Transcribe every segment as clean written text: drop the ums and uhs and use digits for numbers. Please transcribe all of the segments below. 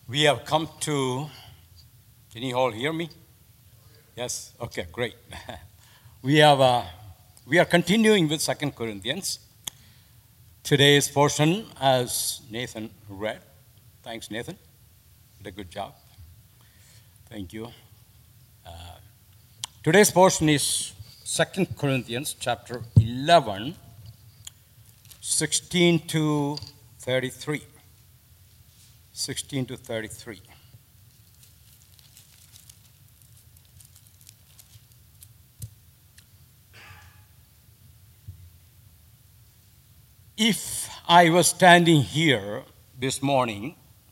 We have come to, can you all hear me? Yes? Okay, great. We are continuing with Second Corinthians. Today's portion, as Nathan read. Thanks, Nathan. Did a good job. Thank you. Today's portion is Second Corinthians chapter 11, 16 to 33. 16 to 33. If I was standing here this morning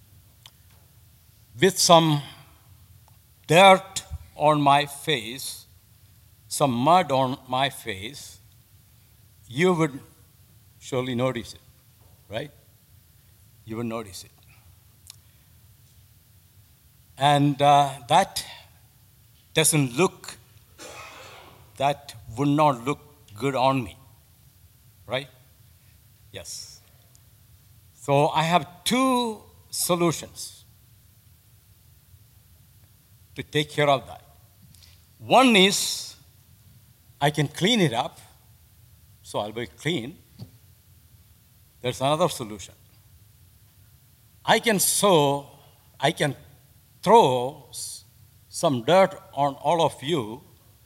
with some dirt on my face, some mud on my face, you would surely notice it, right? You would notice it. And that would not look good on me, right? Yes. So I have two solutions to take care of that. One is I can clean it up, so I'll be clean. There's another solution. I can throw some dirt on all of you,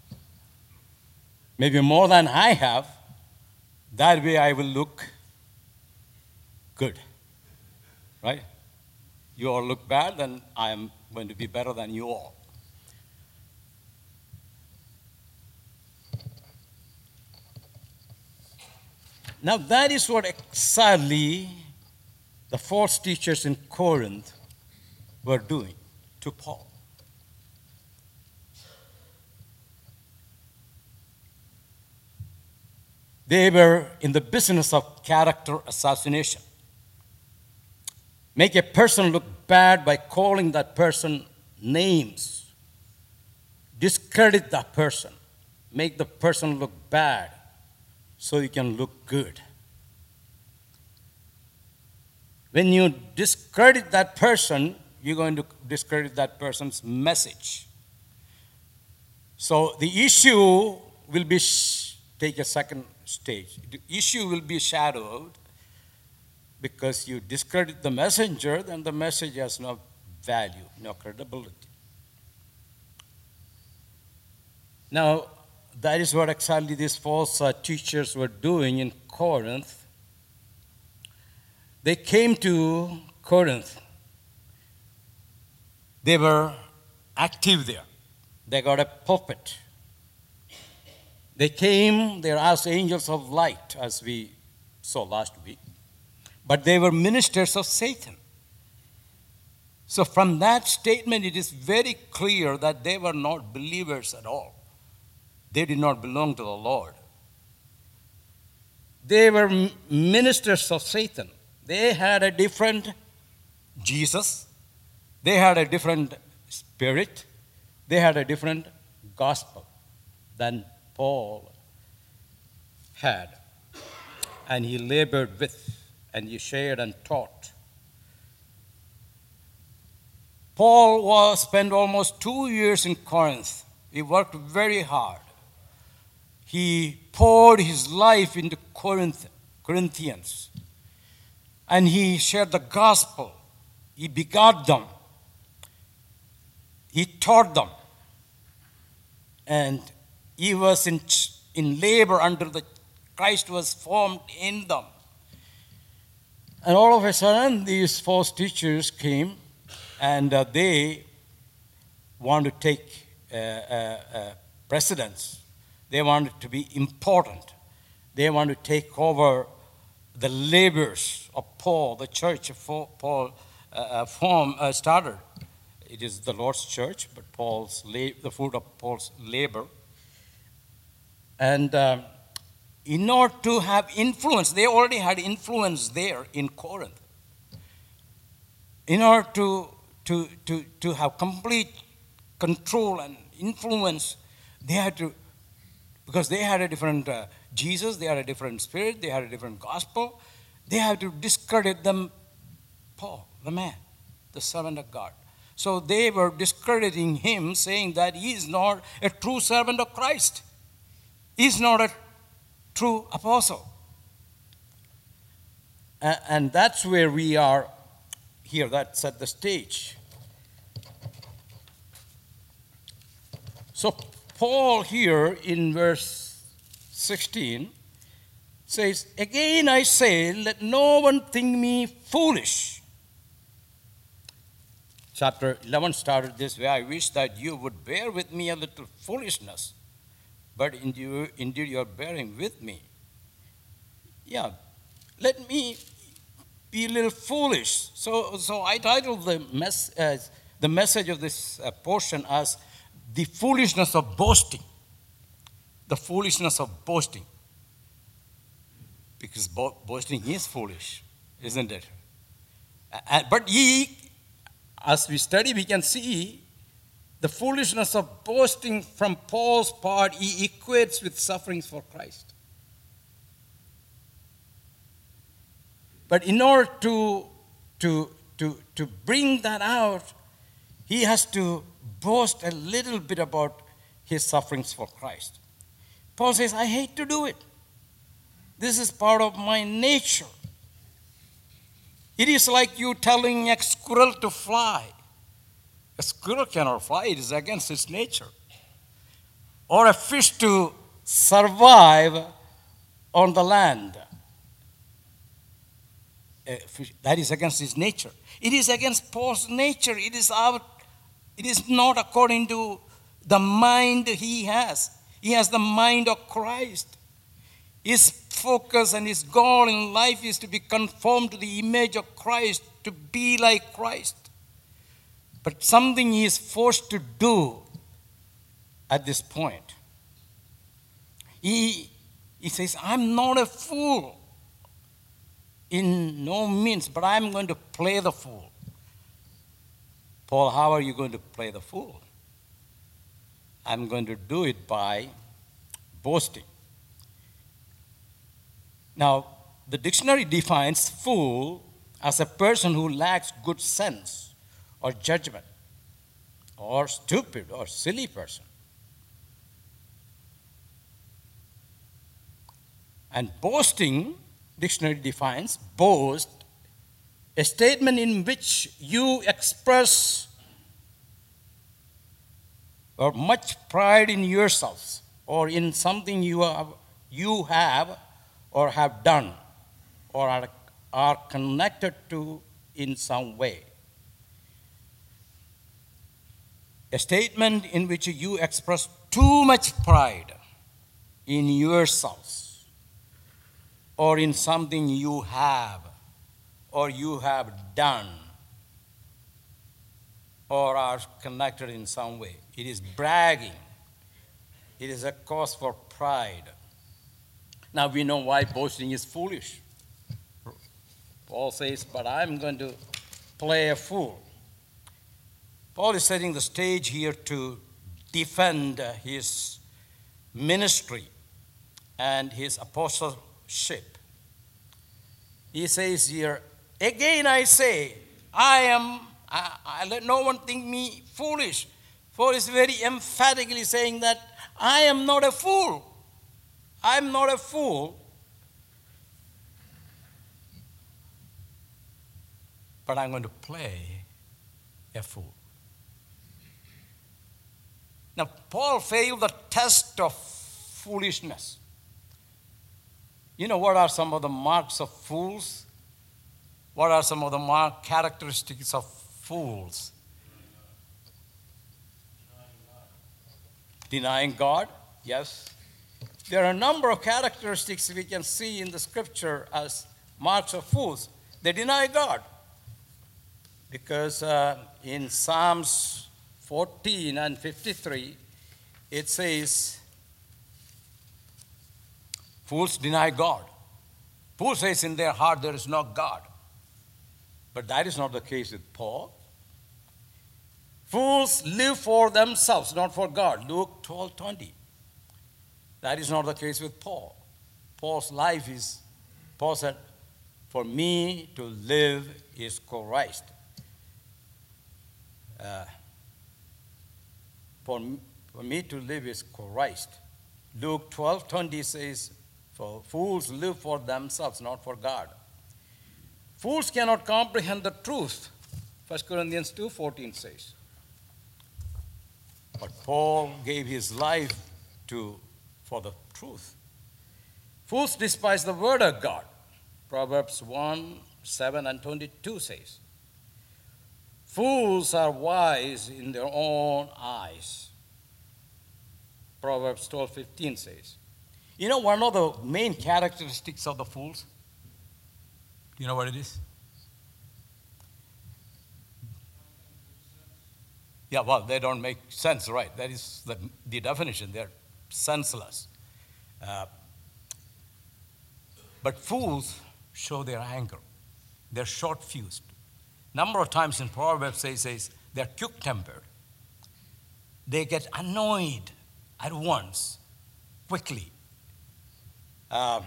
maybe more than I have. That way I will look good, right? You all look bad, then I am going to be better than you all. Now that is what exactly the false teachers in Corinth were doing to Paul. They were in the business of character assassination. Make a person look bad by calling that person names. Discredit that person. Make the person look bad so you can look good. When you discredit that person, you're going to discredit that person's message. So the issue will be, take a second stage. The issue will be shadowed because you discredit the messenger, then the message has no value, no credibility. Now, that is what exactly these false teachers were doing in Corinth. They came to Corinth. They were active there. They got a pulpit. They came there as angels of light, as we saw last week. But they were ministers of Satan. So from that statement, it is very clear that they were not believers at all. They did not belong to the Lord. They were ministers of Satan. They had a different Jesus. They had a different spirit. They had a different gospel than Paul had. And he labored with, and he shared and taught. Paul spent almost 2 years in Corinth. He worked very hard. He poured his life into Corinthians. And he shared the gospel. He begot them. He taught them. And he was in labor until Christ was formed in them. And all of a sudden, these false teachers came, and they wanted to take precedence. They wanted to be important. They wanted to take over the labors of Paul, the church of Paul started. It is the Lord's church, but the fruit of Paul's labor. And in order to have influence, they already had influence there in Corinth. In order to have complete control and influence, they had to, because they had a different Jesus, they had a different spirit, they had a different gospel, they had to discredit them, Paul, the man. the servant of God. So they were discrediting him, saying that he is not a true servant of Christ. He is not a true apostle. And that's where we are here. That's at the stage. So Paul here in verse 16 says, "Again I say, let no one think me foolish." Chapter 11 started this way. "I wish that you would bear with me a little foolishness, but indeed you are bearing with me." Yeah, let me be a little foolish. So I titled the message of this portion as "The Foolishness of Boasting." The foolishness of boasting. Because boasting is foolish, isn't it? But as we study, we can see the foolishness of boasting from Paul's part, he equates with sufferings for Christ. But in order to bring that out, he has to boast a little bit about his sufferings for Christ. Paul says, "I hate to do it. This is part of my nature." It is like you telling a squirrel to fly. A squirrel cannot fly, it is against its nature. Or a fish to survive on the land. That is against his nature. It is against Paul's nature. It is not according to the mind he has. He has the mind of Christ. His focus and his goal in life is to be conformed to the image of Christ, to be like Christ. But something he is forced to do at this point. He says, "I'm not a fool in no means, but I'm going to play the fool." Paul, how are you going to play the fool? I'm going to do it by boasting. Now, the dictionary defines fool as a person who lacks good sense or judgment, or stupid or silly person. And boasting, dictionary defines boast, a statement in which you express or much pride in yourselves or in something you have or have done or are connected to in some way. A statement in which you express too much pride in yourselves or in something you have or you have done or are connected in some way. It is bragging. It is a cause for pride. Now we know why boasting is foolish. Paul says, "But I'm going to play a fool." Paul is setting the stage here to defend his ministry and his apostleship. He says here, "Again I say, I let no one think me foolish." Paul is very emphatically saying that I am not a fool. I'm not a fool. But I'm going to play a fool. Now, Paul failed the test of foolishness. You know what are some of the marks of fools? What are some of the characteristics of fools? Denying God, yes. There are a number of characteristics we can see in the scripture as marks of fools. They deny God. Because in Psalms 14 and 53, it says, fools deny God. Fool says in their heart there is no God. But that is not the case with Paul. Fools live for themselves, not for God. Luke 12:20. That is not the case with Paul. Paul's life is, Paul said, "For me to live is Christ." uh, for me to live is Christ. Luke 12:20 says, for fools live for themselves, not for God. Fools cannot comprehend the truth. 1 Corinthians 2:14 says. But Paul gave his life for the truth. Fools despise the word of God. Proverbs 1:7-22 says. Fools are wise in their own eyes. Proverbs 12:15 says. You know, one of the main characteristics of the fools, you know what it is? Yeah, well, they don't make sense, right? That is the definition. They're senseless. But fools show their anger. They're short-fused. Number of times in Proverbs it says they're quick-tempered. They get annoyed at once, quickly. Let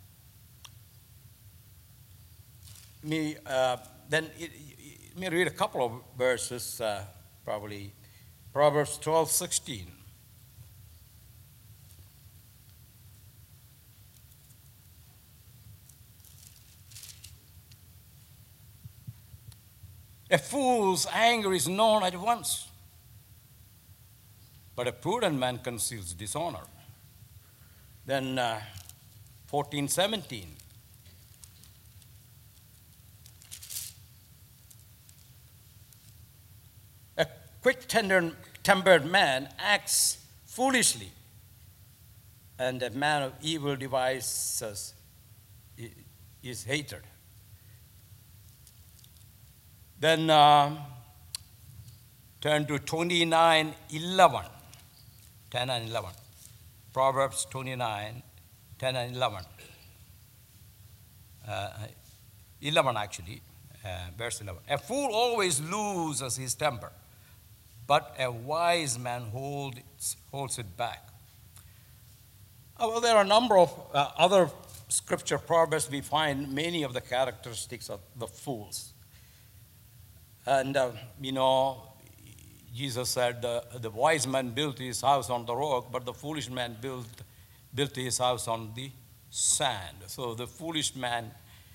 me read a couple of verses, probably. Proverbs 12:16. A fool's anger is known at once, but a prudent man conceals dishonor. Then 14:17. A quick-tempered man acts foolishly, and a man of evil devices is hated. Then turn to 29:11, 10 and 11. Proverbs 29, 10 and 11. 11 actually, verse 11. A fool always loses his temper, but a wise man holds it back. Well, there are a number of other scripture proverbs. We find many of the characteristics of the fools. And, Jesus said the wise man built his house on the rock, but the foolish man built his house on the sand. So the foolish man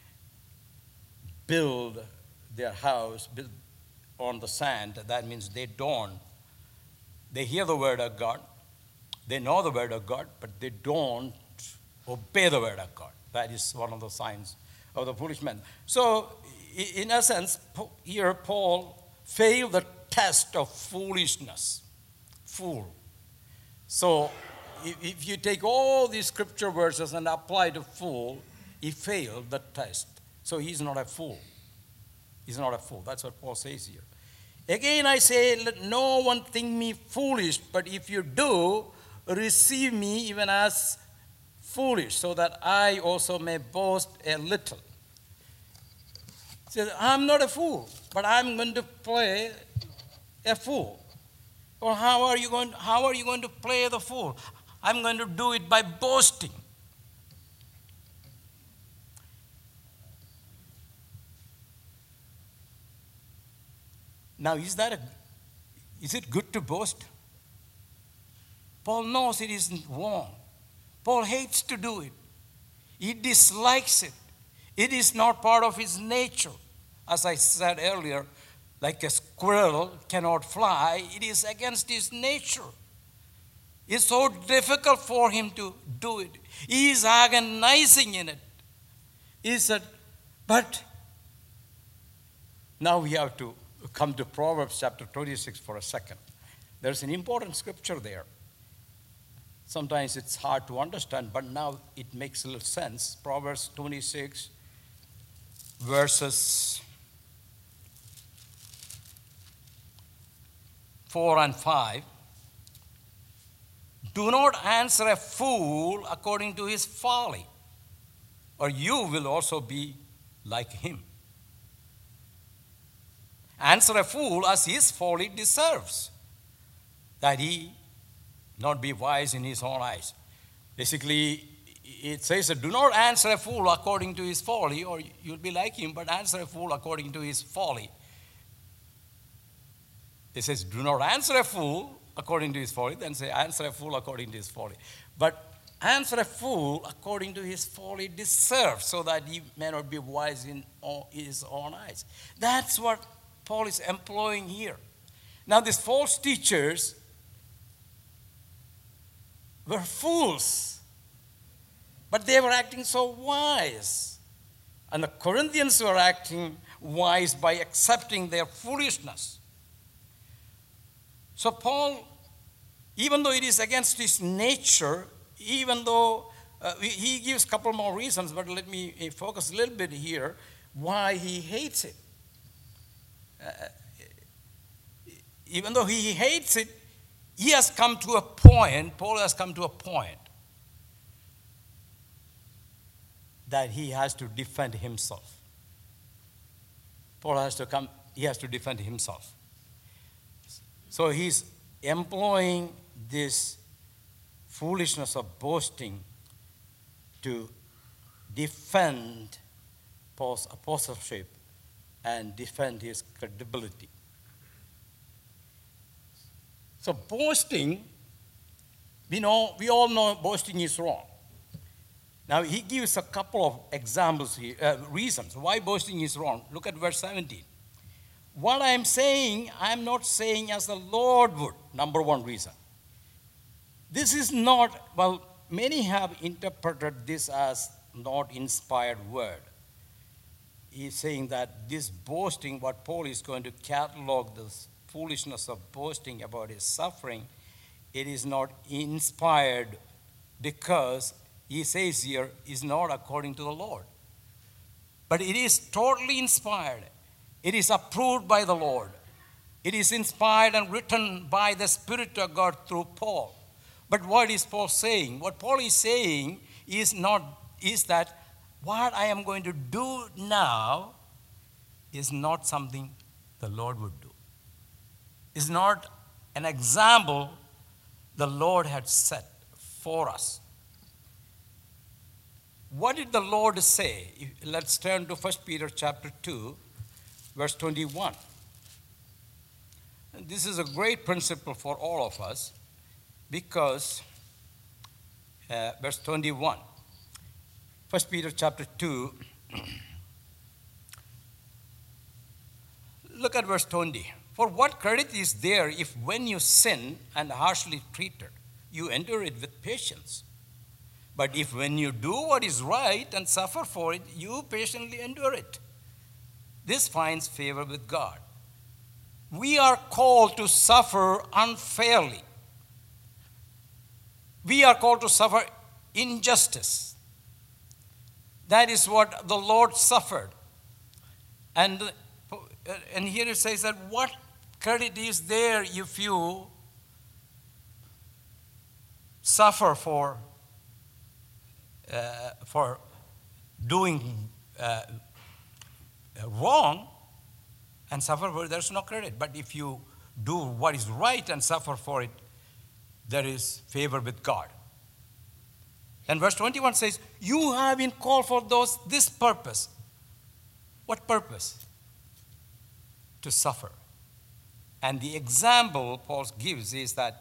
build their house on the sand. That means they hear the word of God, they know the word of God, but they don't obey the word of God. That is one of the signs of the foolish man. So in a sense, here Paul failed the test of foolishness. Fool. So if you take all these scripture verses and apply to fool, he failed the test. So he's not a fool. He's not a fool. That's what Paul says here. Again I say, let no one think me foolish, but if you do, receive me even as foolish, so that I also may boast a little. He says, I'm not a fool, but I'm going to play a fool. Or how are you going to play the fool? I'm going to do it by boasting. Now, is it good to boast? Paul knows it isn't wrong. Paul hates to do it. He dislikes it. It is not part of his nature. As I said earlier, like a squirrel cannot fly, it is against his nature. It's so difficult for him to do it. He is agonizing in it. He said, but now we have to come to Proverbs chapter 26 for a second. There's an important scripture there. Sometimes it's hard to understand, but now it makes a little sense. Proverbs 26, verses 4 and 5. Do not answer a fool according to his folly, or you will also be like him. Answer a fool as his folly deserves, that he not be wise in his own eyes. Basically, it says that do not answer a fool according to his folly, or you'll be like him, but answer a fool according to his folly. He says, do not answer a fool according to his folly, then say, answer a fool according to his folly. But answer a fool according to his folly deserves, so that he may not be wise in his own eyes. That's what Paul is employing here. Now, these false teachers were fools, but they were acting so wise. And the Corinthians were acting wise by accepting their foolishness. So Paul, even though it is against his nature, even though he gives a couple more reasons, but let me focus a little bit here, why he hates it. Even though he hates it, he has come to a point, Paul has come to a point that he has to defend himself. He has to defend himself. So he's employing this foolishness of boasting to defend Paul's apostleship and defend his credibility. So boasting, we all know boasting is wrong. Now he gives a couple of examples here, reasons why boasting is wrong. Look at verse 17. What I'm saying, I'm not saying as the Lord would. Number one reason. This is not, well, many have interpreted this as not inspired word. He's saying that this boasting, what Paul is going to catalog this foolishness of boasting about his suffering, it is not inspired because he says here is not according to the Lord. But it is totally inspired. It is approved by the Lord. It is inspired and written by the Spirit of God through Paul. But what is Paul saying? What Paul is saying is that what I am going to do now is not something the Lord would do. Is not an example the Lord had set for us. What did the Lord say? Let's turn to 1 Peter chapter 2, verse 21. And this is a great principle for all of us because, verse 21, 1 Peter chapter 2, look at verse 20. For what credit is there if when you sin and harshly treated, you endure it with patience? But if when you do what is right and suffer for it, you patiently endure it, this finds favor with God. We are called to suffer unfairly. We are called to suffer injustice. That is what the Lord suffered. And here it says that what credit is there if you suffer for doing wrong and suffer for it, there's no credit. But if you do what is right and suffer for it, there is favor with God. And verse 21 says, you have been called for this purpose. What purpose? To suffer. And the example Paul gives is that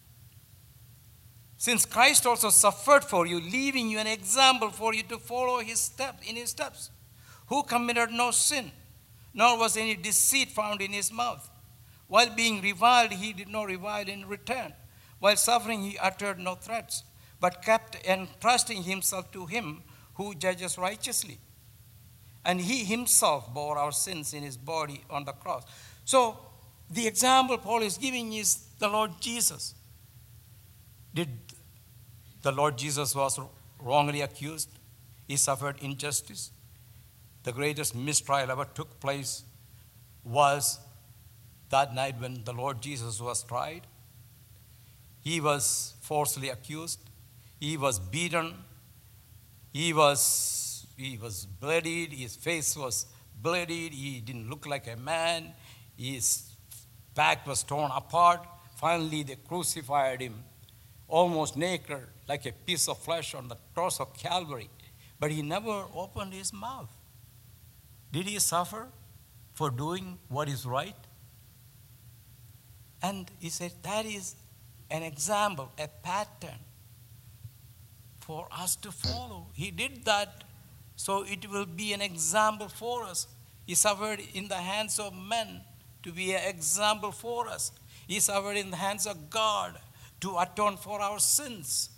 since Christ also suffered for you, leaving you an example for you to follow in his steps, who committed no sin, nor was any deceit found in his mouth. While being reviled, he did not revile in return. While suffering, he uttered no threats, but kept entrusting himself to him who judges righteously. And he himself bore our sins in his body on the cross. So the example Paul is giving is the Lord Jesus. Did the Lord Jesus was wrongly accused? He suffered injustice. The greatest mistrial ever took place was that night when the Lord Jesus was tried. He was falsely accused. He was beaten. He was bloodied. His face was bloodied. He didn't look like a man. His back was torn apart. Finally, they crucified him almost naked, like a piece of flesh on the cross of Calvary. But he never opened his mouth. Did he suffer for doing what is right? And he said that is an example, a pattern for us to follow. He did that so it will be an example for us. He suffered in the hands of men to be an example for us. He suffered in the hands of God to atone for our sins.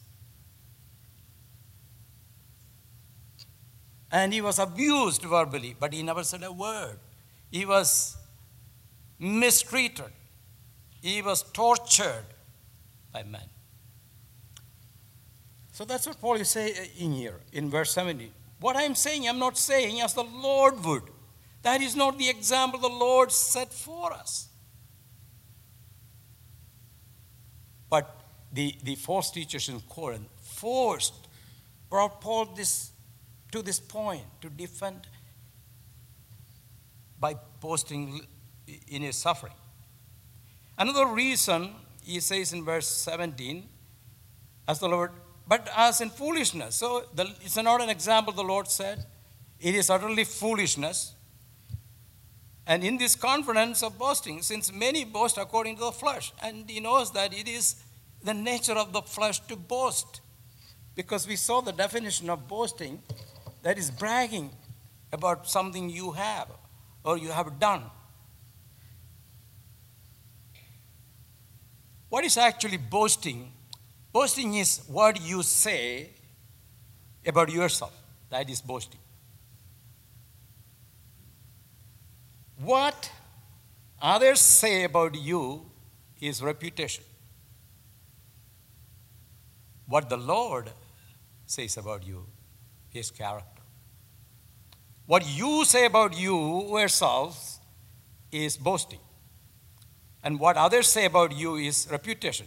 And he was abused verbally, but he never said a word. He was mistreated. He was tortured by men. So that's what Paul is saying in here, in verse 17. What I'm saying, I'm not saying as the Lord would. That is not the example the Lord set for us. But the false teachers in Corinth brought Paul to this point to defend by boasting in his suffering. Another reason, he says in verse 17, as the Lord, but as in foolishness. So it's not an example the Lord said. It is utterly foolishness. And in this confidence of boasting, since many boast according to the flesh, and he knows that it is the nature of the flesh to boast. Because we saw the definition of boasting, that is bragging about something you have or you have done. What is actually boasting? Boasting is what you say about yourself. That is boasting. What others say about you is reputation. What the Lord says about you is character. What you say about you yourselves is boasting. And what others say about you is reputation.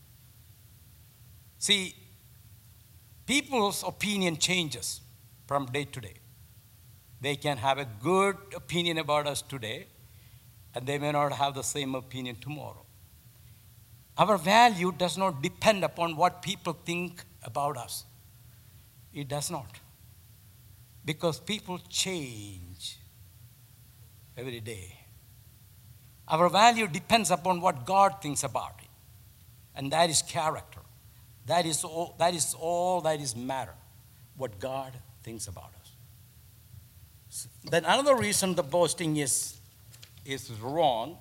See, people's opinion changes from day to day. They can have a good opinion about us today, and they may not have the same opinion tomorrow. Our value does not depend upon what people think about us. It does not. Because people change every day. Our value depends upon what God thinks about it. And that is character. That is all that is matter. What God thinks about us. Then another reason the boasting is wrong.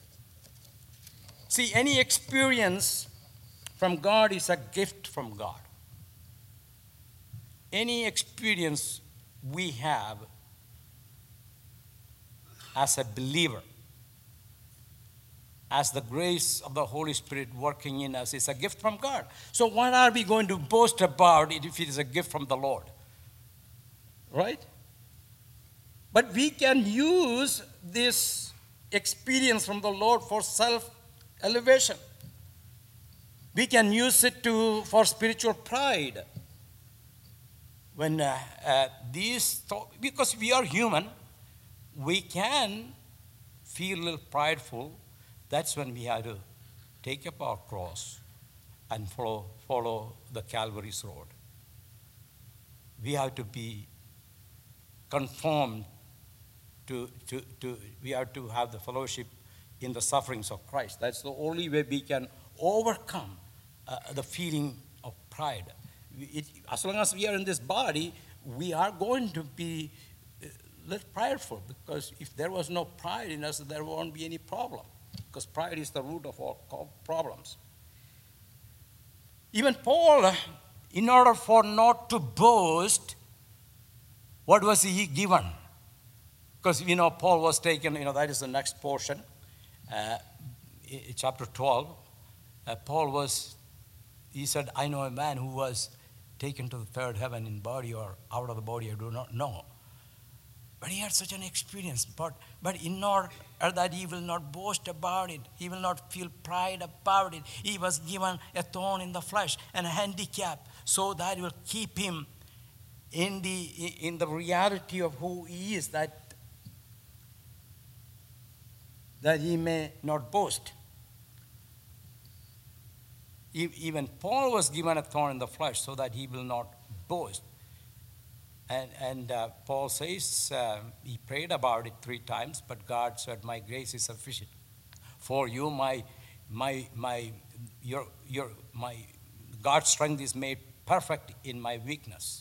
See, any experience from God is a gift from God. Any experience we have as a believer, as the grace of the Holy Spirit working in us, is a gift from God. So what are we going to boast about it if it is a gift from the Lord? Right? But we can use this experience from the Lord for self-elevation. We can use it for spiritual pride. When because we are human, we can feel a little prideful. That's when we have to take up our cross and follow the Calvary's road. We have to be conformed we have to have the fellowship in the sufferings of Christ. That's the only way we can overcome the feeling of pride. As long as we are in this body, we are going to be less prideful, because if there was no pride in us, there won't be any problem, because pride is the root of all problems. Even Paul, in order for not to boast, what was he given? Because Paul was taken, that is the next portion, chapter 12. He said, I know a man who was taken to the third heaven in body or out of the body, I do not know. But he had such an experience. But in order that he will not boast about it, he will not feel pride about it, he was given a thorn in the flesh and a handicap, so that it will keep him in the reality of who he is, that he may not boast. Even Paul was given a thorn in the flesh so that he will not boast. And Paul says he prayed about it 3 times, but God said, my grace is sufficient for you. My my God's strength is made perfect in my weakness.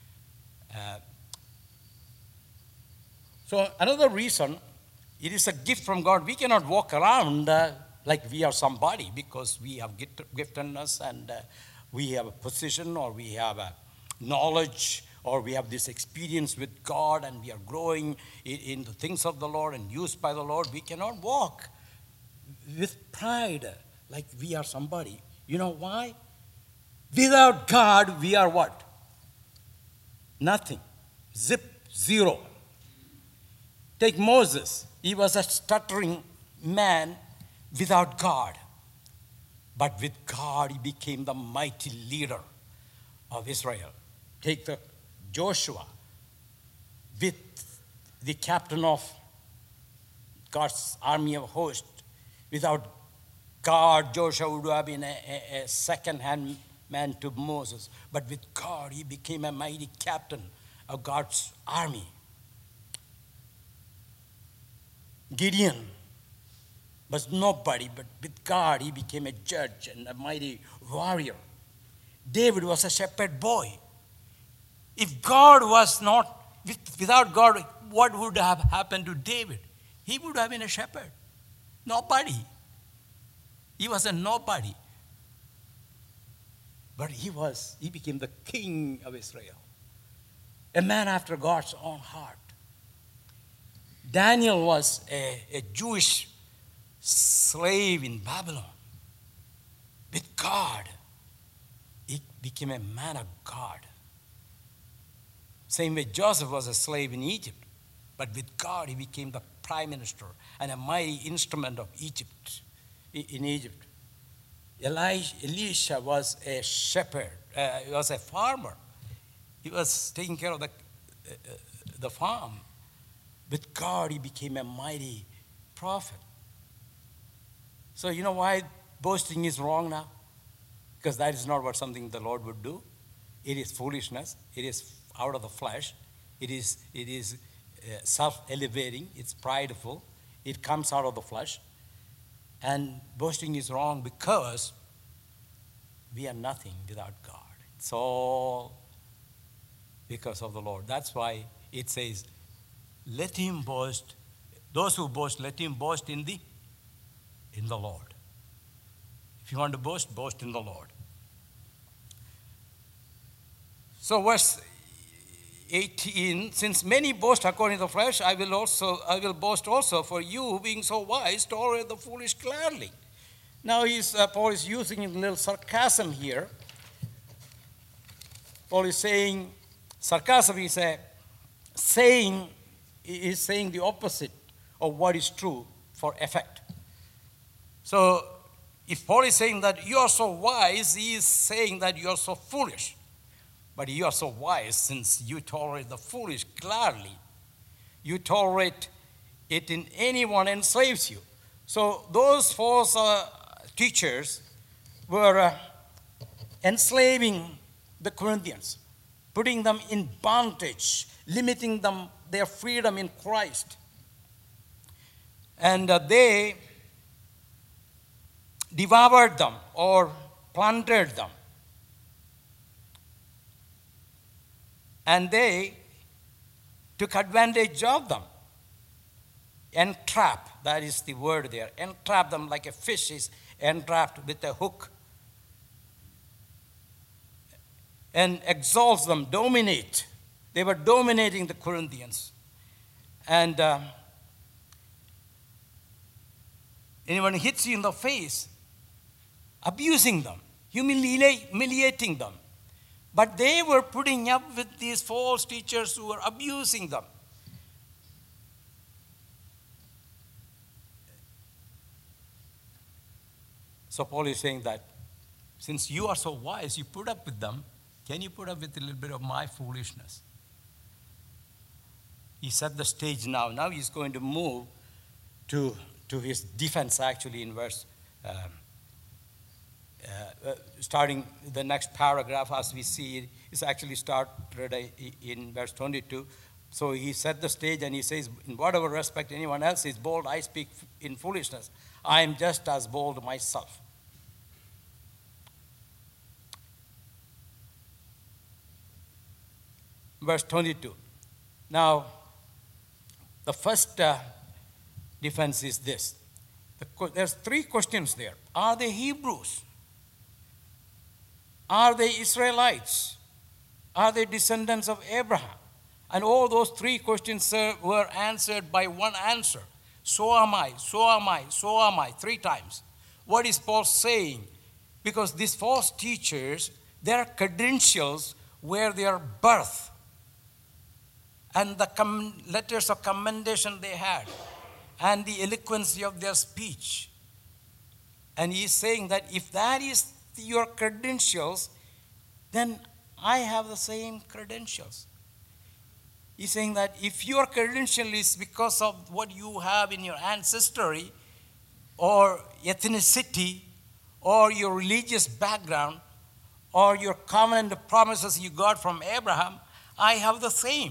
So another reason, it is a gift from God. We cannot walk around like we are somebody because we have giftedness and we have a position or we have a knowledge or we have this experience with God and we are growing in the things of the Lord and used by the Lord. We cannot walk with pride like we are somebody. You know why? Without God, we are what? Nothing. Zero. Take Moses. He was a stuttering man without God. But with God, he became the mighty leader of Israel. Take the Joshua, with the captain of God's army of hosts. Without God, Joshua would have been a second-hand man to Moses. But with God, he became a mighty captain of God's army. Gideon was nobody, but with God, he became a judge and a mighty warrior. David was a shepherd boy. If God was not, without God, what would have happened to David? He would have been a shepherd. Nobody. He was a nobody. But he became the king of Israel. A man after God's own heart. Daniel was a Jewish slave in Babylon. With God, he became a man of God. Same way Joseph was a slave in Egypt. But with God, he became the prime minister and a mighty instrument of Egypt, in Egypt. Elisha was a shepherd. He was a farmer. He was taking care of the farm. With God, he became a mighty prophet. So you know why boasting is wrong now? Because that is not what something the Lord would do. It is foolishness. It is out of the flesh. It is self-elevating. It's prideful. It comes out of the flesh. And boasting is wrong because we are nothing without God. It's all because of the Lord. That's why it says, let him boast. Those who boast, let him boast in the Lord. If you want to boast, boast in the Lord. So verse 18, since many boast according to the flesh, I will boast also, for you being so wise, tolerate the foolish gladly. Now Paul is using a little sarcasm here. Paul is saying, sarcasm is saying the opposite of what is true for effect. So if Paul is saying that you are so wise, he is saying that you are so foolish. But you are so wise since you tolerate the foolish gladly. You tolerate it in anyone enslaves you. So those false teachers were enslaving the Corinthians, putting them in bondage, limiting their freedom in Christ. And they devoured them or plundered them. And they took advantage of them. Entrap, that is the word there. Entrap them like a fish is entrapped with a hook. And exalts them, dominate. They were dominating the Corinthians. And anyone hits you in the face, abusing them, humiliating them. But they were putting up with these false teachers who were abusing them. So Paul is saying that since you are so wise, you put up with them, can you put up with a little bit of my foolishness? He set the stage now. Now he's going to move to his defense actually in verse starting the next paragraph as we see it is actually started in verse 22. So he set the stage and he says, in whatever respect anyone else is bold, I speak in foolishness. I am just as bold myself. Verse 22. Now, the first defense is this. There's three questions there. Are they Hebrews? Are they Israelites? Are they descendants of Abraham? And all those three questions were answered by one answer. So am I, so am I, so am I, 3 times. What is Paul saying? Because these false teachers, their credentials were their birth and the letters of commendation they had and the eloquency of their speech. And he's saying that if that is your credentials, then I have the same credentials. He's saying that if your credential is because of what you have in your ancestry or ethnicity or your religious background or your covenant promises you got from Abraham, I have the same.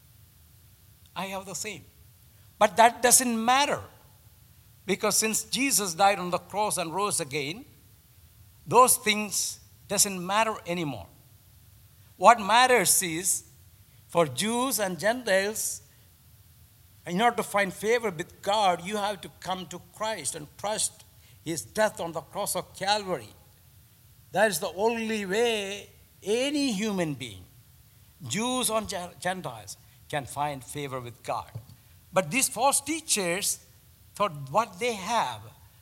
I have the same. But that doesn't matter, because since Jesus died on the cross and rose again, those things doesn't matter anymore. What matters is, for Jews and Gentiles, in order to find favor with God, you have to come to Christ and trust his death on the cross of Calvary. That is the only way any human being, Jews or Gentiles, can find favor with God. But these false teachers thought what they have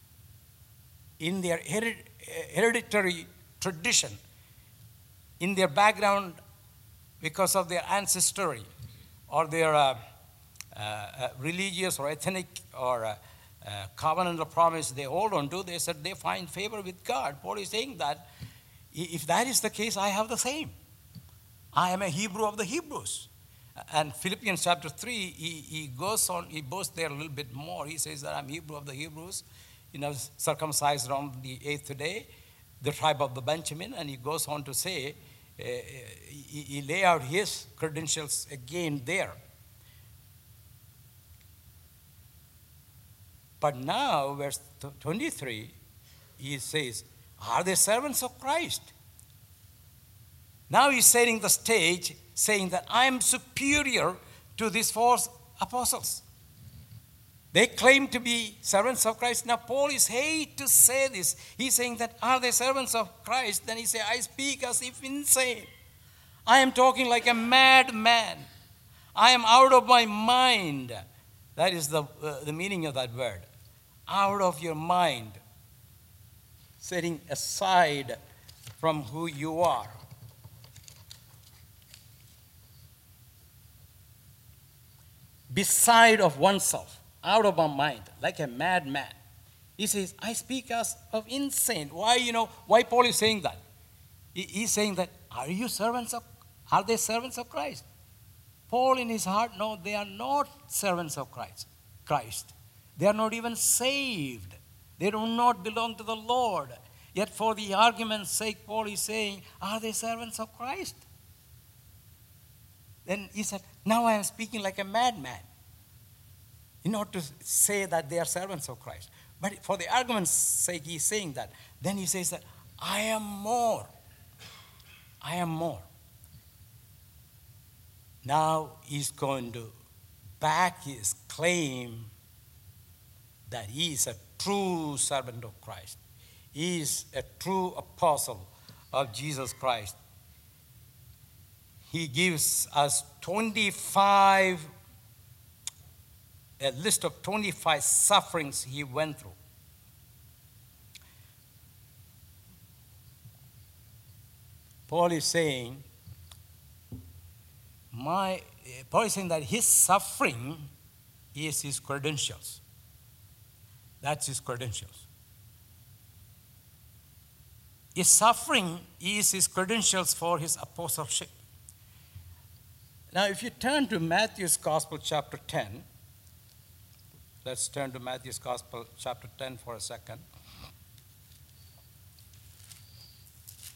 in their hereditary tradition, in their background because of their ancestry or their religious or ethnic or covenant of promise they hold on to, they said they find favor with God. Paul is saying that if that is the case, I have the same. I am a Hebrew of the Hebrews. And Philippians chapter 3, he goes on, he boasts there a little bit more. He says that I'm Hebrew of the Hebrews, circumcised on the 8th day, the tribe of the Benjamin. And he goes on to say, he lay out his credentials again there. But now, verse 23, he says, are they servants of Christ? Now he's setting the stage, saying that I am superior to these false apostles. They claim to be servants of Christ. Now Paul is hate to say this. He's saying that are they servants of Christ? Then he says, I speak as if insane. I am talking like a madman. I am out of my mind. That is the meaning of that word. Out of your mind. Setting aside from who you are. Beside of oneself, out of my mind, like a madman. He says, I speak as of insane. Why Paul is saying that? He's saying that, are they servants of Christ? Paul in his heart, no, they are not servants of Christ. They are not even saved. They do not belong to the Lord. Yet for the argument's sake, Paul is saying, are they servants of Christ? Then he said, now I am speaking like a madman. In order to say that they are servants of Christ. But for the argument's sake, he's saying that. Then he says that, I am more. I am more. Now he's going to back his claim that he is a true servant of Christ. He is a true apostle of Jesus Christ. He gives us a list of 25 sufferings he went through. Paul is saying that his suffering is his credentials. That's his credentials. His suffering is his credentials for his apostleship. Now, if you turn to Matthew's Gospel, chapter 10, let's turn to Matthew's Gospel, chapter 10 for a second.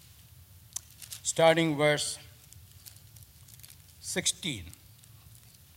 Starting verse 16.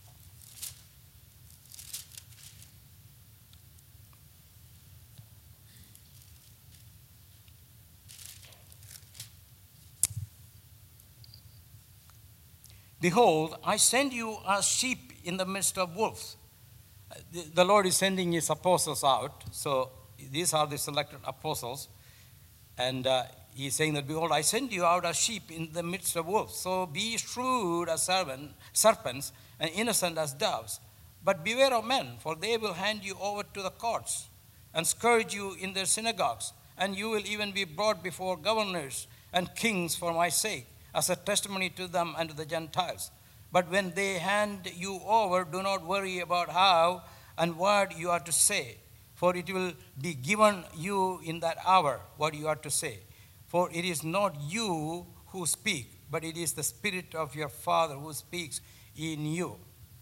Behold, I send you as sheep in the midst of wolves. The Lord is sending his apostles out. So these are the selected apostles. And he's saying that, behold, I send you out as sheep in the midst of wolves. So be shrewd as serpents and innocent as doves. But beware of men, for they will hand you over to the courts and scourge you in their synagogues. And you will even be brought before governors and kings for my sake, as a testimony to them and to the Gentiles. But when they hand you over, do not worry about how and what you are to say, for it will be given you in that hour what you are to say. For it is not you who speak, but it is the Spirit of your Father who speaks in you.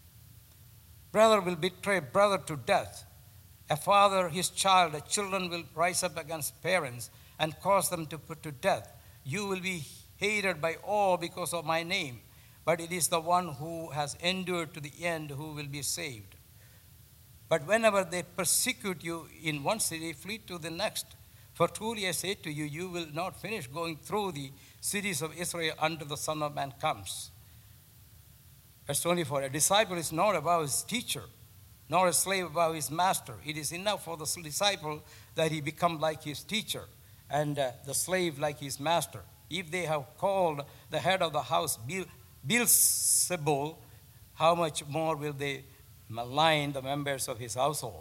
Brother will betray brother to death, a father his child, a children will rise up against parents and cause them to put to death. You will be hated by all because of my name, but it is the one who has endured to the end who will be saved. But whenever they persecute you in one city, flee to the next. For truly I say to you, you will not finish going through the cities of Israel until the Son of Man comes. Verse 24, a disciple is not above his teacher, nor a slave above his master. It is enough for the disciple that he become like his teacher, and the slave like his master. If they have called the head of the house Beelzebul, how much more will they malign the members of his household?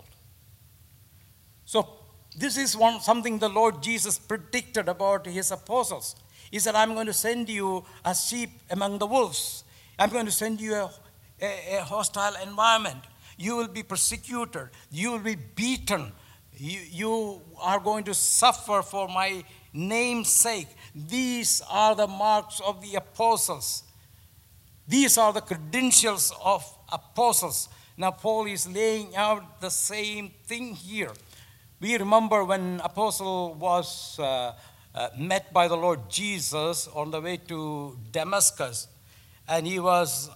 So this is something the Lord Jesus predicted about his apostles. He said, I'm going to send you as sheep among the wolves. I'm going to send you a hostile environment. You will be persecuted. You will be beaten. You are going to suffer for my name's sake. These are the marks of the apostles. These are the credentials of apostles. Now Paul is laying out the same thing here. We remember when apostle was met by the Lord Jesus on the way to Damascus, and he was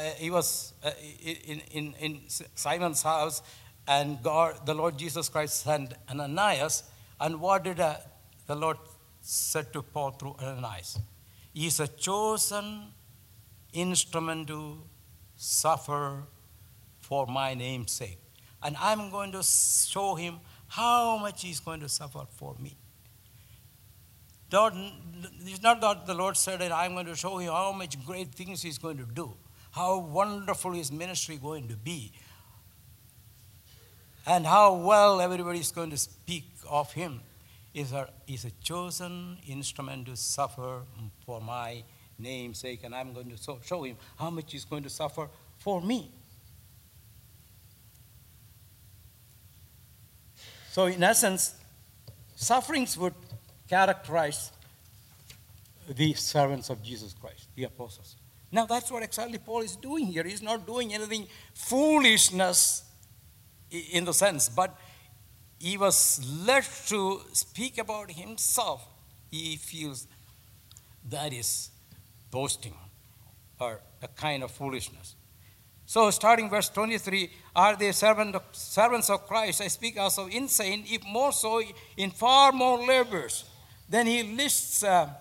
in Simon's house, and the Lord Jesus Christ sent Ananias. And what did the Lord said to Paul through Ananias? He is a chosen instrument to suffer for my name's sake. And I'm going to show him how much he's going to suffer for me. It's not that the Lord said that I'm going to show him how much great things he's going to do, how wonderful his ministry is going to be, and how well everybody is going to speak of him. Is a chosen instrument to suffer for my name's sake, and I'm going to show him how much he's going to suffer for me. So in essence, sufferings would characterize the servants of Jesus Christ, the apostles. Now that's what exactly Paul is doing here. He's not doing anything foolishness in the sense, but he was led to speak about himself. He feels that is boasting or a kind of foolishness. So starting verse 23, are they servants of Christ? I speak also insane, if more so in far more labors. Then he lists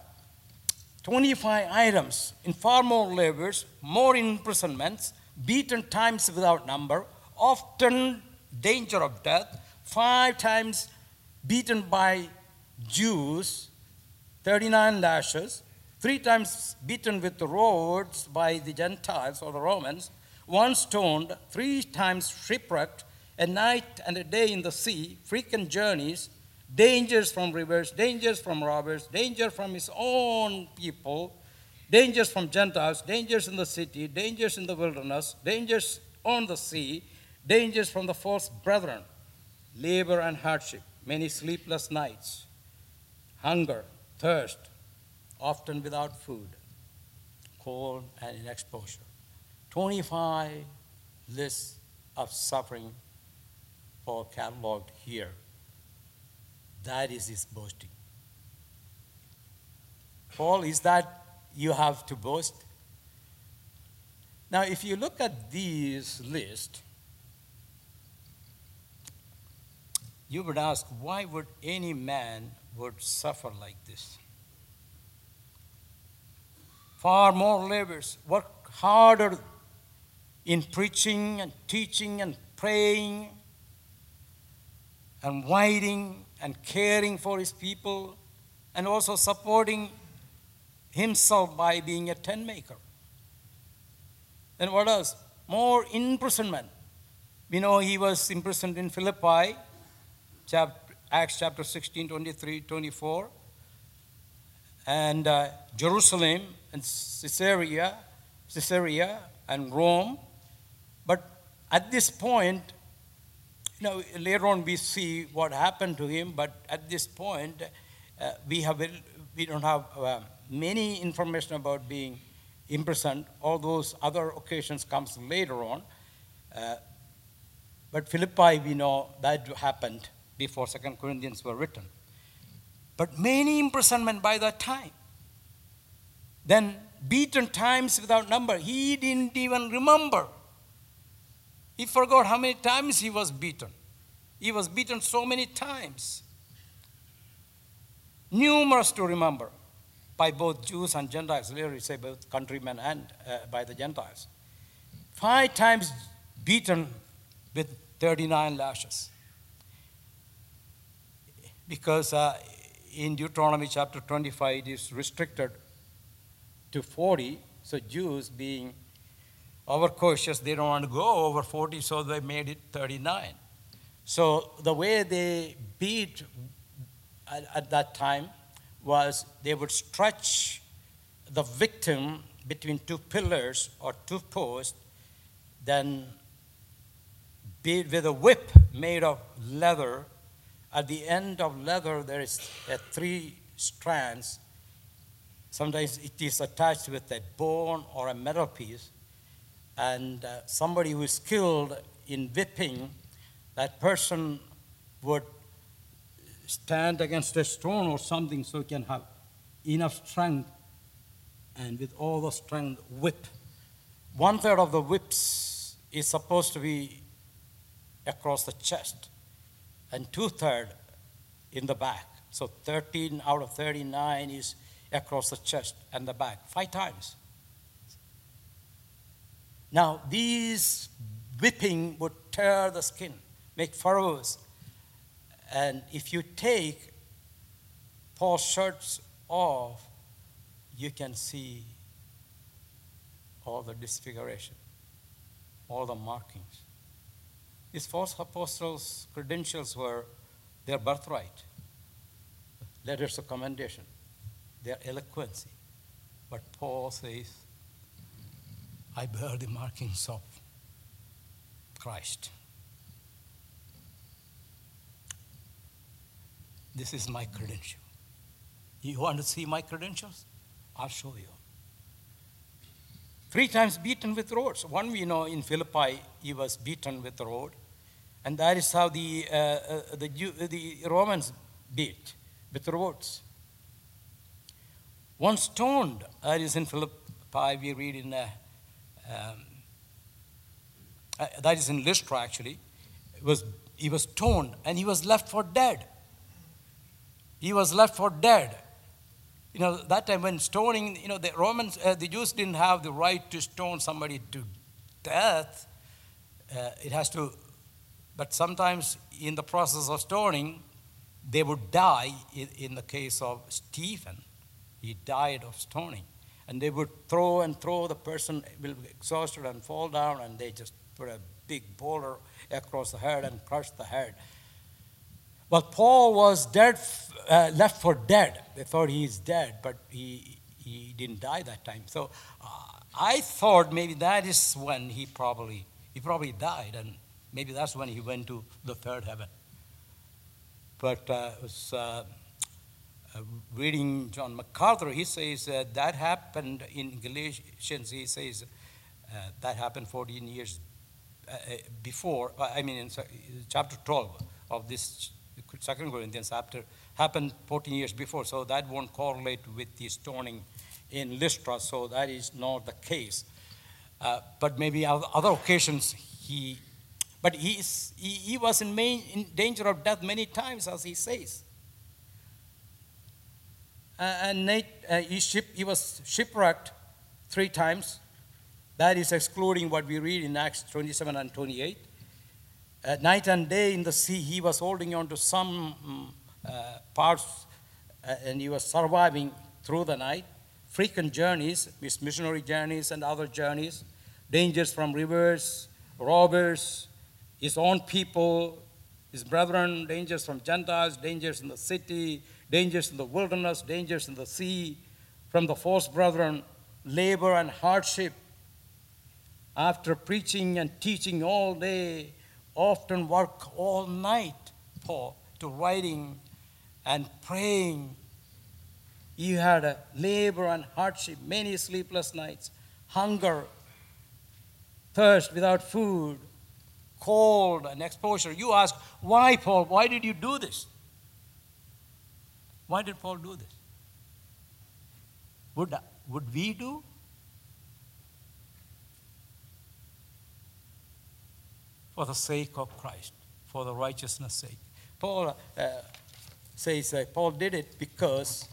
25 items in far more labors, more imprisonments, beaten times without number, often danger of death, 5 times beaten by Jews, 39 lashes, 3 times beaten with rods by the Gentiles or the Romans, 1 stoned, 3 times shipwrecked, a night and a day in the sea, frequent journeys, dangers from rivers, dangers from robbers, danger from his own people, dangers from Gentiles, dangers in the city, dangers in the wilderness, dangers on the sea, dangers from the false brethren, labor and hardship, many sleepless nights, hunger, thirst, often without food, cold and in exposure. 25 lists of suffering Paul cataloged here. That is his boasting. Paul, is that you have to boast? Now, if you look at these lists, you would ask, why would any man would suffer like this? Far more labors, work harder in preaching and teaching and praying and waiting and caring for his people, and also supporting himself by being a tent maker. Then what else? More imprisonment. We know he was imprisoned in Philippi, Acts chapter 16, 23, 24, and Jerusalem and Caesarea and Rome. But at this point, later on we see what happened to him, but at this point, we don't have many information about being imprisoned. All those other occasions comes later on. But Philippi, we know that happened before 2 Corinthians were written. But many imprisonment by that time. Then beaten times without number. He didn't even remember. He forgot how many times he was beaten. He was beaten so many times. Numerous to remember by both Jews and Gentiles. Literally say both countrymen and by the Gentiles. 5 times beaten with 39 lashes. Because in Deuteronomy chapter 25, it is restricted to 40. So Jews being overcautious, they don't want to go over 40, so they made it 39. So the way they beat at that time was they would stretch the victim between 2 pillars or 2 posts, then beat with a whip made of leather. At the end of leather, there is 3 strands. Sometimes it is attached with a bone or a metal piece. And somebody who is skilled in whipping, that person would stand against a stone or something so he can have enough strength, and with all the strength whip. 1/3 of the whips is supposed to be across the chest, and 2/3 in the back. So 13 out of 39 is across the chest and the back, 5 times. Now, these whipping would tear the skin, make furrows. And if you take Paul's shirts off, you can see all the disfiguration, all the markings. These false apostles' credentials were their birthright, letters of commendation, their eloquence. But Paul says, I bear the markings of Christ. This is my credential. You want to see my credentials? I'll show you. 3 times beaten with rods. One we know in Philippi, he was beaten with a rod. And that is how the Romans beat, with rods. One stoned, that is in Philippi, we read in, that is in Lystra actually. He was stoned and he was left for dead. He was left for dead. That time when stoning, the Romans, the Jews didn't have the right to stone somebody to death. It has to, but sometimes in the process of stoning, they would die. In the case of Stephen, he died of stoning. And they would throw, the person will be exhausted and fall down, and they just put a big boulder across the head and crush the head. But Paul was dead, left for dead. They thought he's dead, but he didn't die that time. So I thought maybe that is when he probably died, and maybe that's when he went to the 3rd heaven. But I was reading John MacArthur. He says that happened in Galatians. He says that happened 14 years before. In chapter 12 of this 2 Corinthians happened 14 years before, so that won't correlate with the stoning in Lystra, so that is not the case. But maybe other occasions he was in danger of death many times, as he says. And he was shipwrecked 3 times. That is excluding what we read in Acts 27 and 28. Night and day in the sea, he was holding on to some parts and he was surviving through the night. Frequent journeys, missionary journeys and other journeys, dangers from rivers, robbers, his own people, his brethren, dangers from Gentiles, dangers in the city, dangers in the wilderness, dangers in the sea, from the false brethren, labor and hardship. After preaching and teaching all day, often work all night, Paul, to writing and praying. He had a labor and hardship, many sleepless nights, hunger, thirst without food, cold and exposure. You ask, why, Paul? Why did you do this? Why did Paul do this? Would we do? For the sake of Christ, for the righteousness' sake. Paul says Paul did it because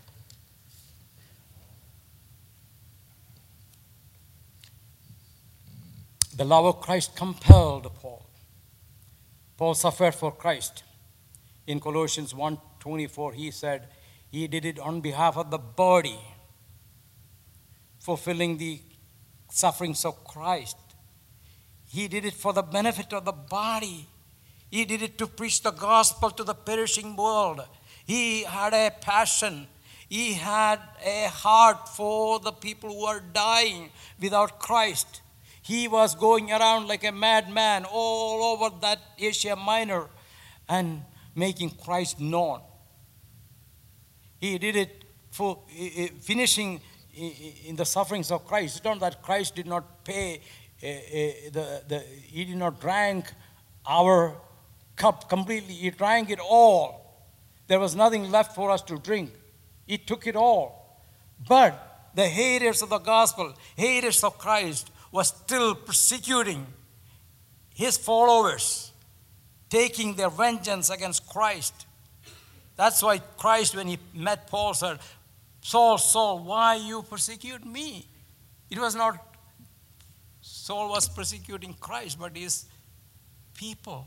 the love of Christ compelled Paul. Paul suffered for Christ. In Colossians 1:24, he said, he did it on behalf of the body, fulfilling the sufferings of Christ. He did it for the benefit of the body. He did it to preach the gospel to the perishing world. He had a passion. He had a heart for the people who are dying without Christ. He was going around like a madman all over that Asia Minor and making Christ known. He did it for finishing in the sufferings of Christ. It's not that Christ did not pay. He did not drink our cup completely. He drank it all. There was nothing left for us to drink. He took it all. But the haters of the gospel, haters of Christ, was still persecuting his followers, taking their vengeance against Christ. That's why Christ, when he met Paul, said, Saul, Saul, why you persecute me? It was not Saul was persecuting Christ, but his people.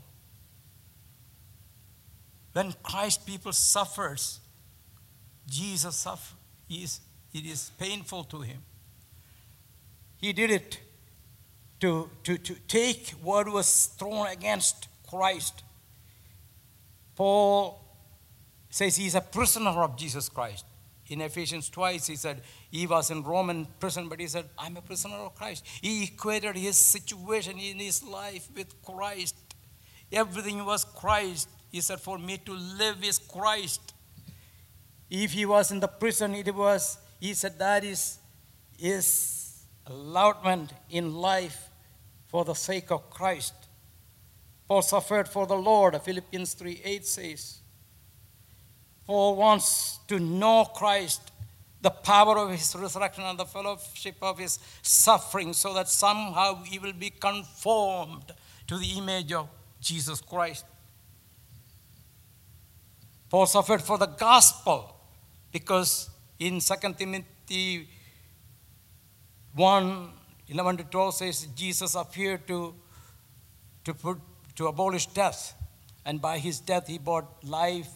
When Christ people suffers, Jesus suffers. It is painful to him. He did it to take what was thrown against Christ. Paul says he's a prisoner of Jesus Christ. In Ephesians twice he said he was in Roman prison, but he said, I'm a prisoner of Christ. He equated his situation in his life with Christ. Everything was Christ. He said, for me to live is Christ. If he was in the prison, he said that is his allotment in life for the sake of Christ. Paul suffered for the Lord. Philippians 3:8 says, Paul wants to know Christ, the power of his resurrection and the fellowship of his suffering, so that somehow he will be conformed to the image of Jesus Christ. Paul suffered for the gospel because in 2 Timothy 1:11-12 says Jesus appeared to abolish death, and by his death he brought life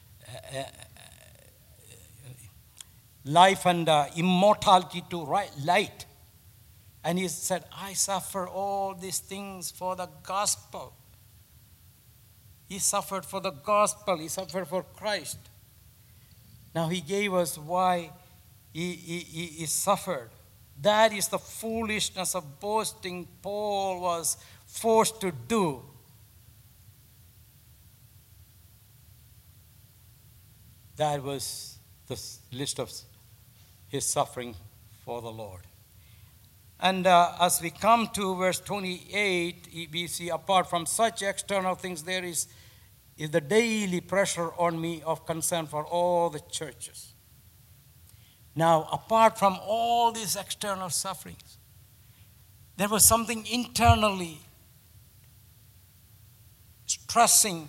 and immortality to light. And he said, I suffer all these things for the gospel. He suffered for the gospel. He suffered for Christ. Now he gave us why he suffered. That is the foolishness of boasting Paul was forced to do. That was the list of his suffering for the Lord. And as we come to verse 28, we see apart from such external things, there is the daily pressure on me of concern for all the churches. Now, apart from all these external sufferings, there was something internally stressing.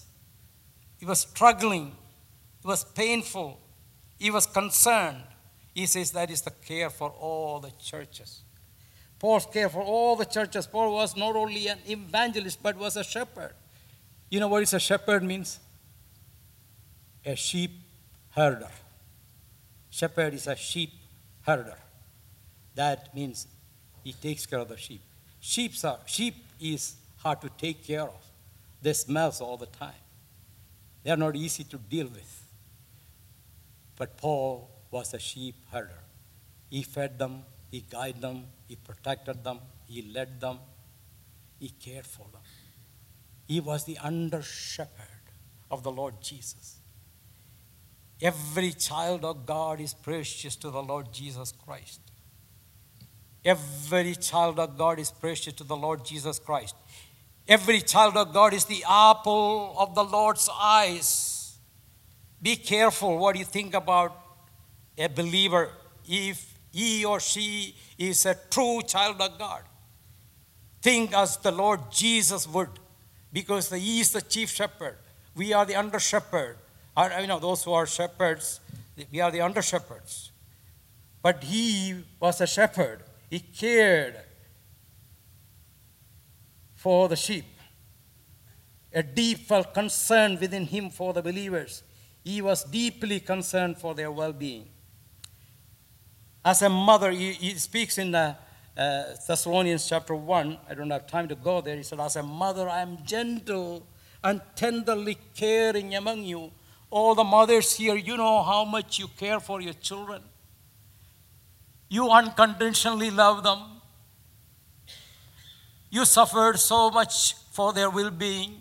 He was struggling. It was painful. He was concerned. He says that is the care for all the churches. Paul's care for all the churches. Paul was not only an evangelist, but was a shepherd. You know what is a shepherd means? A sheep herder. Shepherd is a sheep herder. That means he takes care of the sheep. Sheep is hard to take care of. They smell all the time. They are not easy to deal with. But Paul was a sheep herder. He fed them, he guided them, he protected them, he led them, he cared for them. He was the under shepherd of the Lord Jesus. Every child of God is precious to the Lord Jesus Christ. Every child of God is precious to the Lord Jesus Christ. Every child of God is the apple of the Lord's eyes. Be careful what you think about a believer if he or she is a true child of God. Think as the Lord Jesus would, because he is the chief shepherd. We are the under shepherd. Those who are shepherds, we are the under shepherds. But he was a shepherd. He cared for the sheep. A deep felt concern within him for the believers. He was deeply concerned for their well-being. As a mother, he speaks in Thessalonians chapter 1. I don't have time to go there. He said, as a mother, I am gentle and tenderly caring among you. All the mothers here, you know how much you care for your children. You unconditionally love them. You suffered so much for their well-being.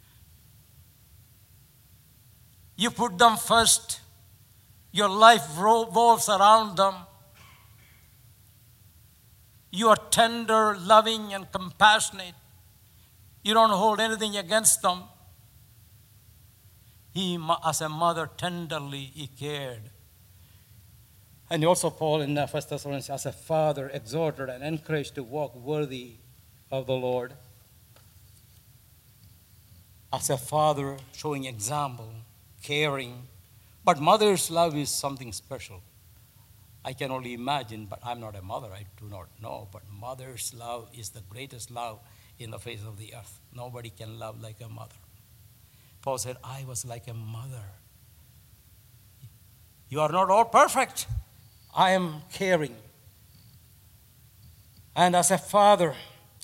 You put them first. Your life revolves around them. You are tender, loving, and compassionate. You don't hold anything against them. He, as a mother, tenderly he cared. And also Paul in 1 Thessalonians, as a father, exhorted and encouraged to walk worthy of the Lord. As a father, showing example, caring. But mother's love is something special. I can only imagine, but I'm not a mother. I do not know. But mother's love is the greatest love in the face of the earth. Nobody can love like a mother. Paul said, I was like a mother. You are not all perfect. I am caring. And as a father,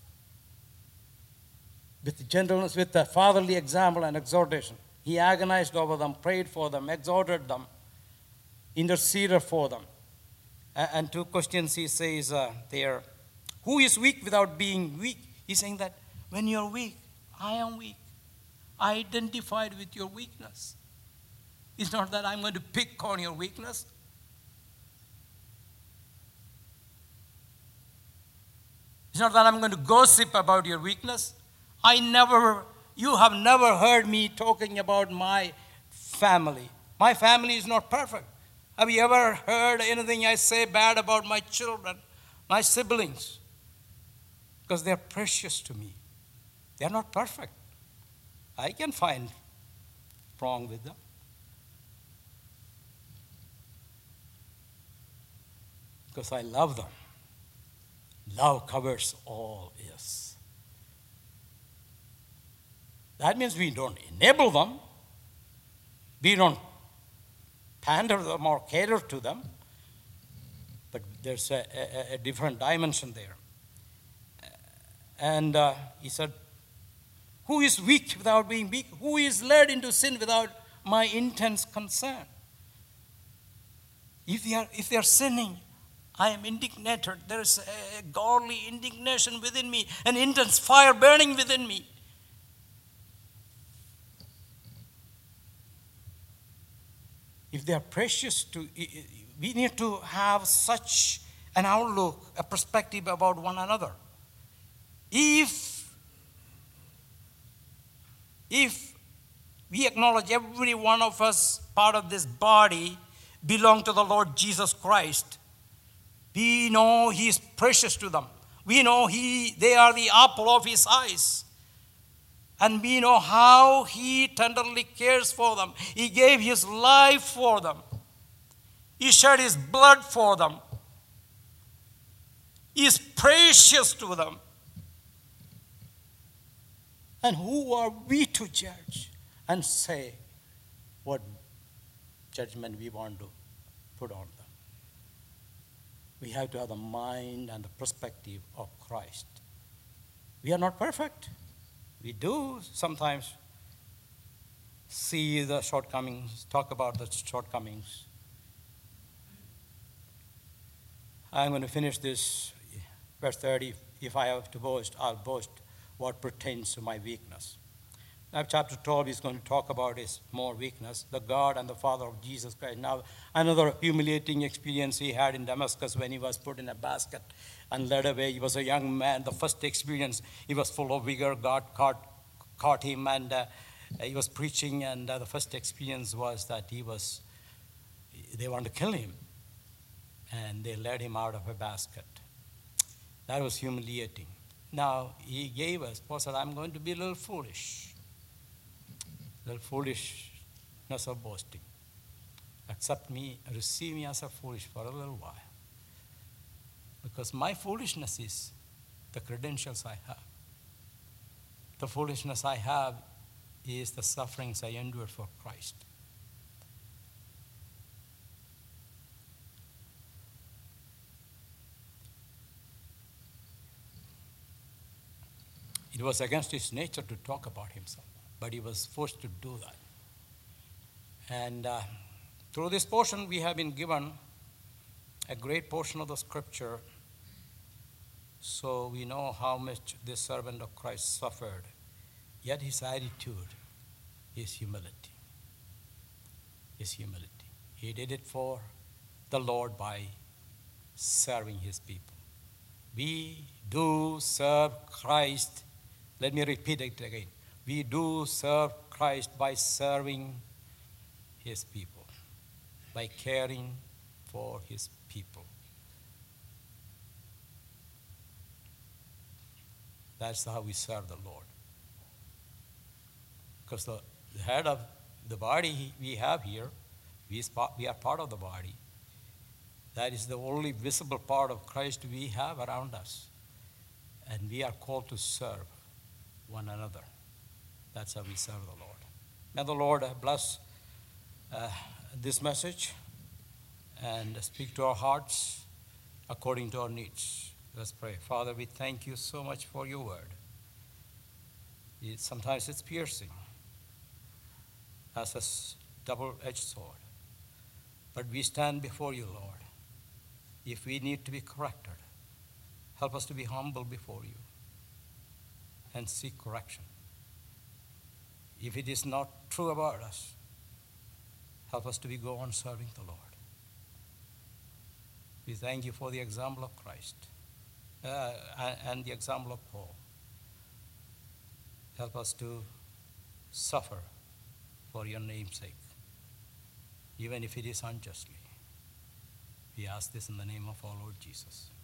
with gentleness, with a fatherly example and exhortation, he agonized over them, prayed for them, exhorted them, interceded for them. And two questions he says there. Who is weak without being weak? He's saying that when you're weak, I am weak. I identified with your weakness. It's not that I'm going to pick on your weakness. It's not that I'm going to gossip about your weakness. You have never heard me talking about my family. My family is not perfect. Have you ever heard anything I say bad about my children, my siblings? Because they're precious to me. They're not perfect. I can find wrong with them. Because I love them. Love covers all, yes. That means we don't enable them. We don't pander them or cater to them. But there's a different dimension there. And he said, who is weak without being weak? Who is led into sin without my intense concern? If they are sinning, I am indignated. There is a godly indignation within me, an intense fire burning within me. If they are precious we need to have such an outlook, a perspective about one another. If we acknowledge every one of us, part of this body, belong to the Lord Jesus Christ, we know He is precious to them. We know they are the apple of His eyes. And we know how He tenderly cares for them. He gave His life for them. He shed his blood for them. He is precious to them. And who are we to judge and say what judgment we want to put on them? We have to have the mind and the perspective of Christ. We are not perfect. We do sometimes see the shortcomings, talk about the shortcomings. I'm going to finish this, verse 30. If I have to boast, I'll boast what pertains to my weakness. Now, chapter 12 is going to talk about his more weakness, the God and the Father of Jesus Christ. Now, another humiliating experience he had in Damascus when he was put in a basket and led away. He was a young man. The first experience, he was full of vigor. God caught him, and he was preaching. And the first experience was that they wanted to kill him, and they led him out of a basket. That was humiliating. Now, he gave us, Paul said, I'm going to be a little foolish. Little foolishness of boasting. Accept me, receive me as a foolish for a little while. Because my foolishness is the credentials I have. The foolishness I have is the sufferings I endured for Christ. It was against his nature to talk about himself, but he was forced to do that. And through this portion, we have been given a great portion of the scripture, so we know how much this servant of Christ suffered. Yet his attitude is humility. Is humility. He did it for the Lord by serving his people. We do serve Christ. Let me repeat it again. We do serve Christ by serving his people, by caring for his people. That's how we serve the Lord. Because the head of the body we have here, we are part of the body. That is the only visible part of Christ we have around us. And we are called to serve one another. That's how we serve the Lord. May the Lord bless this message and speak to our hearts according to our needs. Let's pray. Father, we thank you so much for your word. Sometimes it's piercing as a double-edged sword. But we stand before you, Lord. If we need to be corrected, help us to be humble before you and seek correction. If it is not true about us, help us to go on serving the Lord. We thank you for the example of Christ and the example of Paul. Help us to suffer for your name's sake, even if it is unjustly. We ask this in the name of our Lord Jesus.